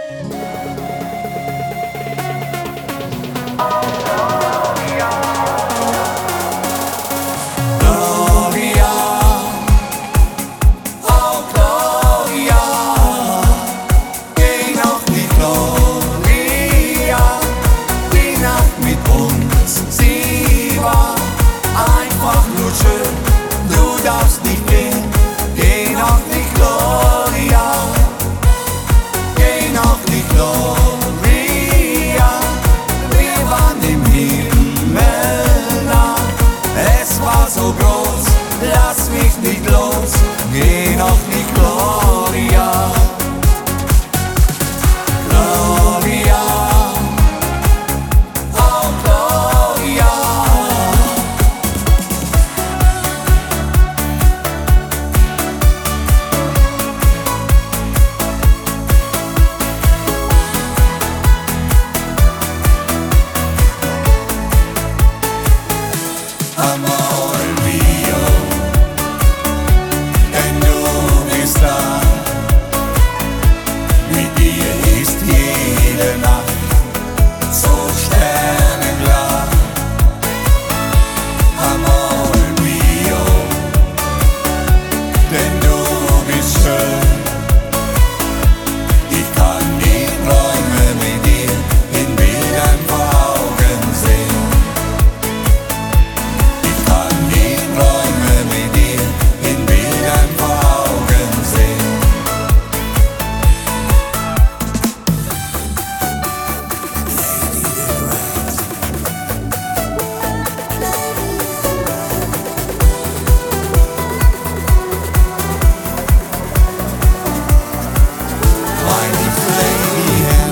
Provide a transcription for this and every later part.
Lass mich nicht los, geh noch nicht, Gloria. Gloria, oh Gloria. Amor mio, denn du bist da. Mit dir ist jede Nacht so sternenklar. Amor mio, denn du bist schön. Ich kann die Träume mit dir in Bildern vor Augen sehen. Ich kann die Träume mit dir in Bildern vor Augen sehen. Meine Lady in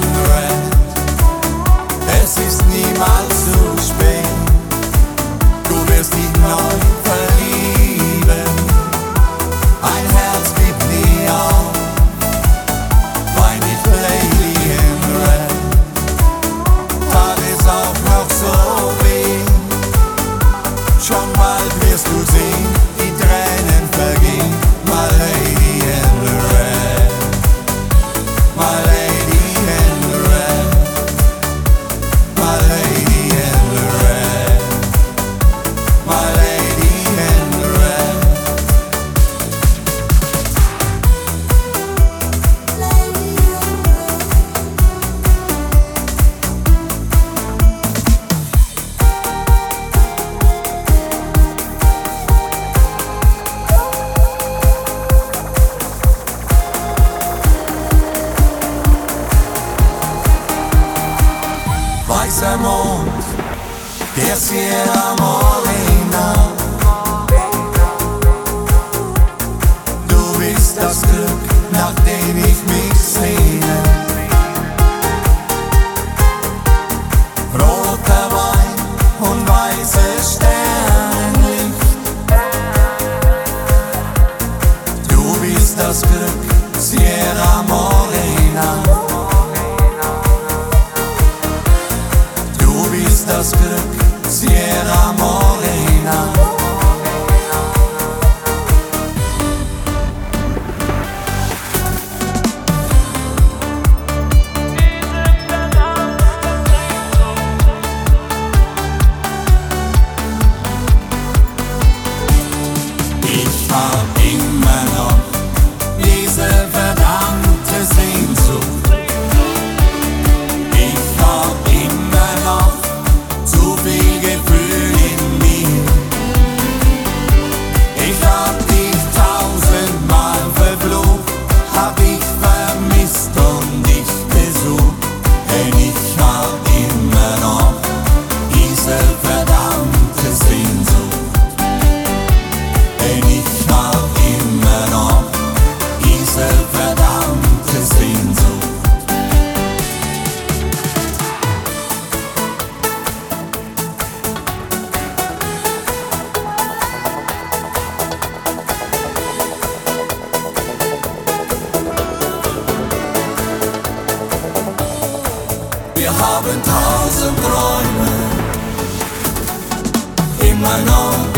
Red, es ist niemals zu spät. Du wirst dich neu verlieben, ein Herz gibt nie auf. Meine Lady in Red, tat es auch noch so weh. Schon bald wirst du sehen, die Tränen vergehen. My Lady in Red, my Lady in Red, my Lady in Red, my Lady in Red. Weißer Mond, der Sierra Morena. Du bist das Glück, nach dem ich mich sehne. Roter Wein und weißes Sternenlicht. Du bist das Glück, Sierra Morena. Du bist das Glück, Sierra Morena. Ich hab immer noch diese verdammte Sehnsucht. Ich hab immer noch zu viel Gefühl in mir. Ich hab dich tausendmal verflucht, hab dich vermisst und dich besucht. Denn ich hab immer noch diese verdammte Sehnsucht. Denn ich hab immer noch diese verdammte Sehnsucht. Wir haben tausend Träume, immer noch.